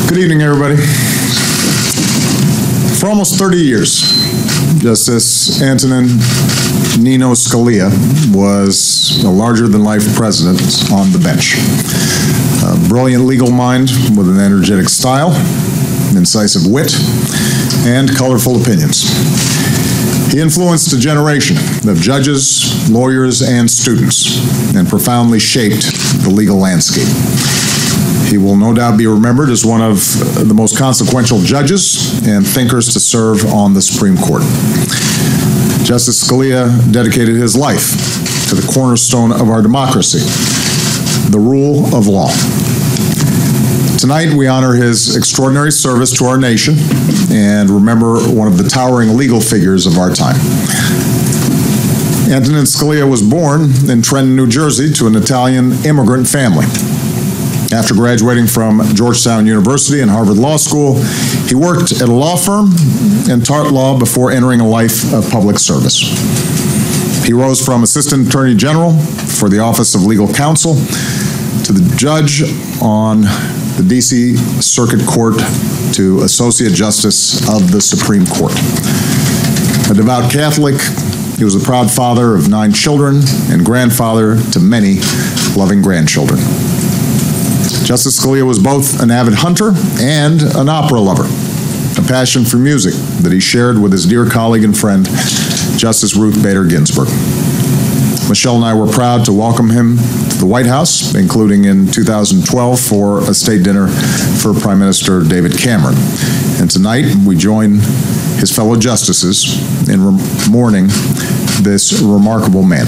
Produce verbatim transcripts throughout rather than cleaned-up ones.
Good evening, everybody. For almost thirty years, Justice Antonin Nino Scalia was a larger-than-life president on the bench. A brilliant legal mind with an energetic style, incisive wit, and colorful opinions. He influenced a generation of judges, lawyers, and students, and profoundly shaped the legal landscape. He will no doubt be remembered as one of the most consequential judges and thinkers to serve on the Supreme Court. Justice Scalia dedicated his life to the cornerstone of our democracy, the rule of law. Tonight, we honor his extraordinary service to our nation and remember one of the towering legal figures of our time. Antonin Scalia was born in Trenton, New Jersey, to an Italian immigrant family. After graduating from Georgetown University and Harvard Law School, he worked at a law firm and taught law before entering a life of public service. He rose from Assistant Attorney General for the Office of Legal Counsel to the judge on the D C Circuit Court to Associate Justice of the Supreme Court. A devout Catholic, he was a proud father of nine children and grandfather to many loving grandchildren. Justice Scalia was both an avid hunter and an opera lover, a passion for music that he shared with his dear colleague and friend, Justice Ruth Bader Ginsburg. Michelle and I were proud to welcome him to the White House, including in two thousand twelve for a state dinner for Prime Minister David Cameron. And tonight, we join his fellow justices in mourning this remarkable man.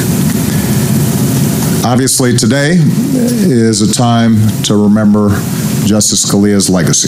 Obviously, today is a time to remember Justice Scalia's legacy.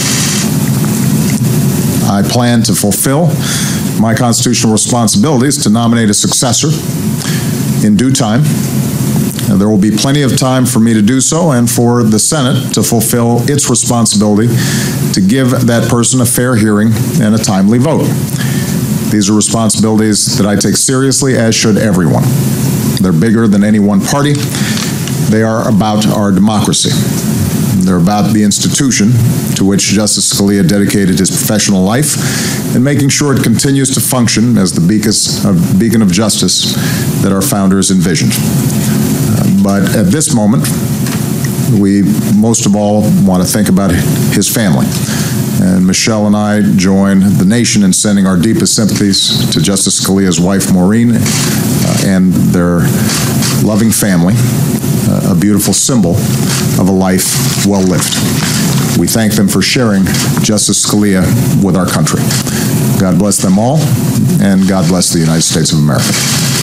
I plan to fulfill my constitutional responsibilities to nominate a successor in due time. And there will be plenty of time for me to do so and for the Senate to fulfill its responsibility to give that person a fair hearing and a timely vote. These are responsibilities that I take seriously, as should everyone. They're bigger than any one party. They are about our democracy. They're about the institution to which Justice Scalia dedicated his professional life and making sure it continues to function as the beacon of justice that our founders envisioned. But at this moment, we most of all want to think about his family. And Michelle and I join the nation in sending our deepest sympathies to Justice Scalia's wife, Maureen, uh, and their loving family, uh, a beautiful symbol of a life well lived. We thank them for sharing Justice Scalia with our country. God bless them all, and God bless the United States of America.